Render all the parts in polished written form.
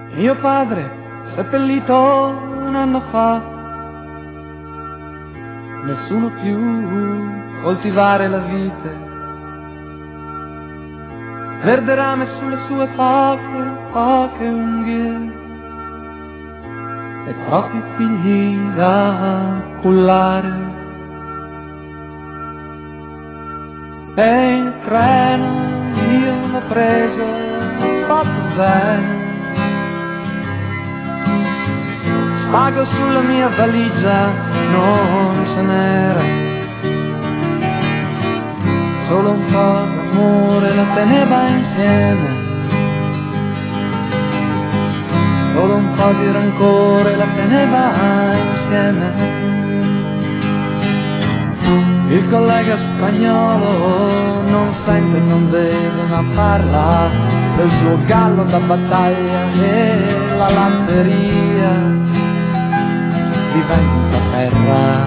Mio padre, seppellito un anno fa, nessuno più coltivare la vite, verde rame sulle sue poche unghie, e troppi figli da cullare. E il treno io l'ho preso proprio bene, spago sulla mia valigia non ce n'era, solo un po' d'amore la teneva insieme, solo un po' di rancore la teneva insieme. Il collega spagnolo non sente, non vede, ma parla del suo gallo da battaglia e la latteria diventa terra.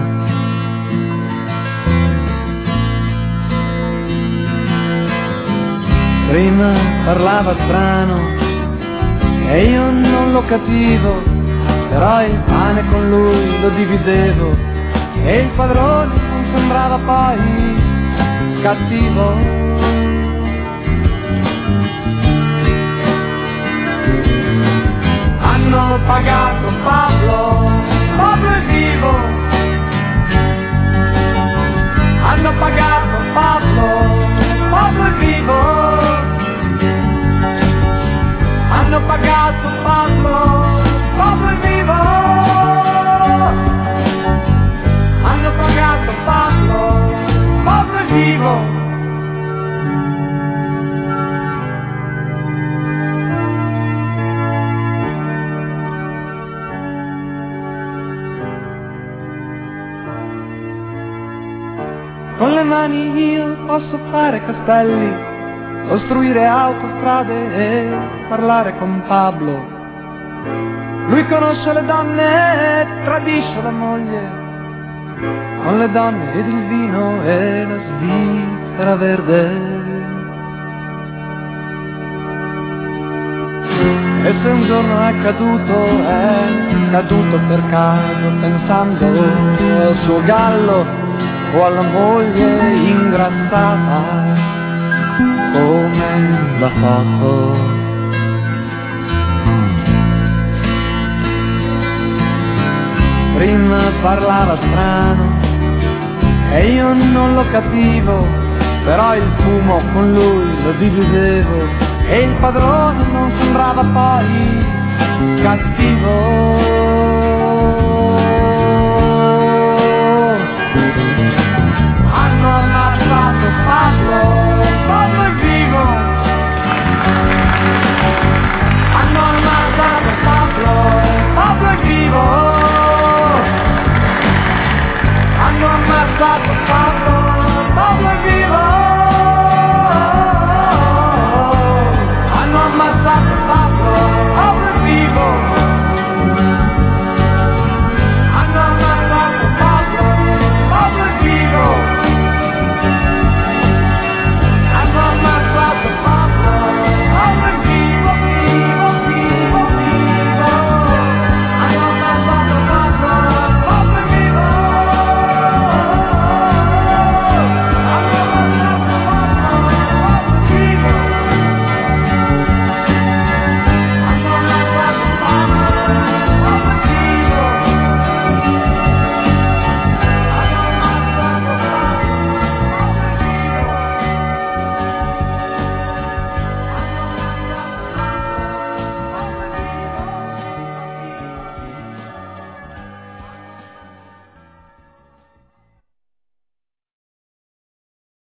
Prima parlava strano e io non lo capivo, però il pane con lui lo dividevo e il padrone non sembrava poi cattivo. Hanno pagato Pablo, Pablo è vivo. Hanno pagato Pablo, Pablo è vivo. Hanno pagato Pablo, Pablo è vivo. Hanno pagato Pablo, Pablo è vivo. Con le mani io posso fare castelli, costruire autostrade e parlare con Pablo. Lui conosce le donne e tradisce la moglie, con le donne ed il vino e la Svizzera verde. E se un giorno è caduto per caso pensando al suo gallo o alla moglie ingrassata come la foto. Prima parlava strano e io non lo capivo, però il fumo con lui lo dividevo e il padrone non sembrava poi cattivo.